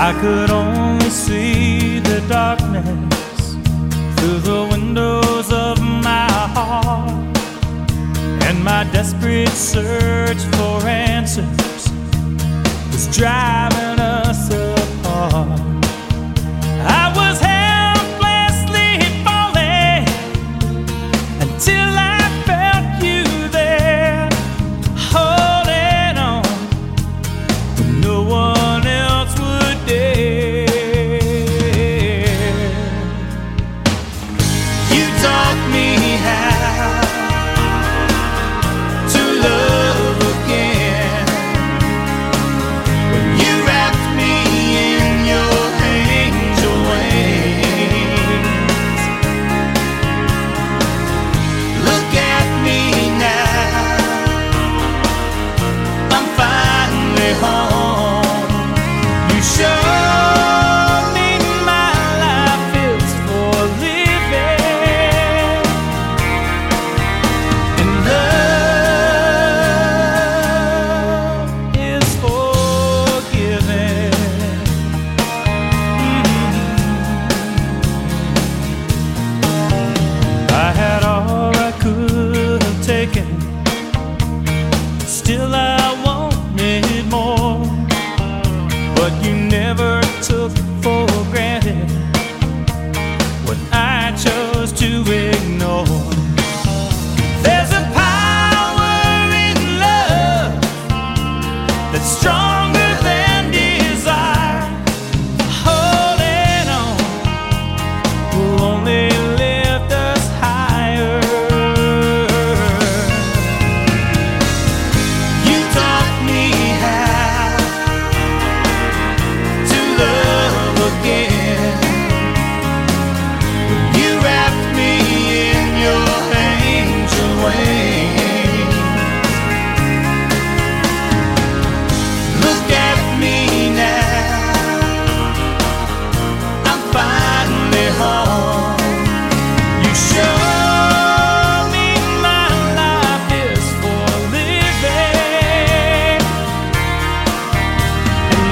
I could only see the darkness through the windows of my heart, and my desperate search for answers was driving us apart. I was helplessly falling until I felt you there, holding on when no one else would dare. You taught me how to love again when you wrapped me in your angel wings. Look at me now, I'm finally home. You showed me my life is for living, and love is forgiving. I had all I could have taken, still I wanted more, but you never took for granted what I chose to ignore. There's a power in love that's stronger than desire. Holding on will only lift us higher. You taught me how to love again when you wrapped me in your angel wings. Look at me now, I'm finally home. You showed me my life is for living, and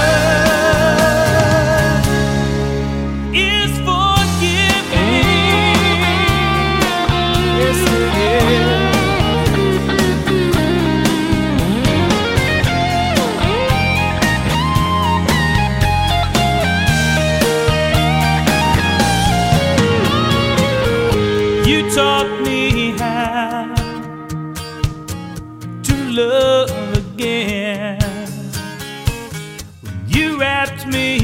love is forgiving. Yes, it is. You taught me how to love again when you wrapped me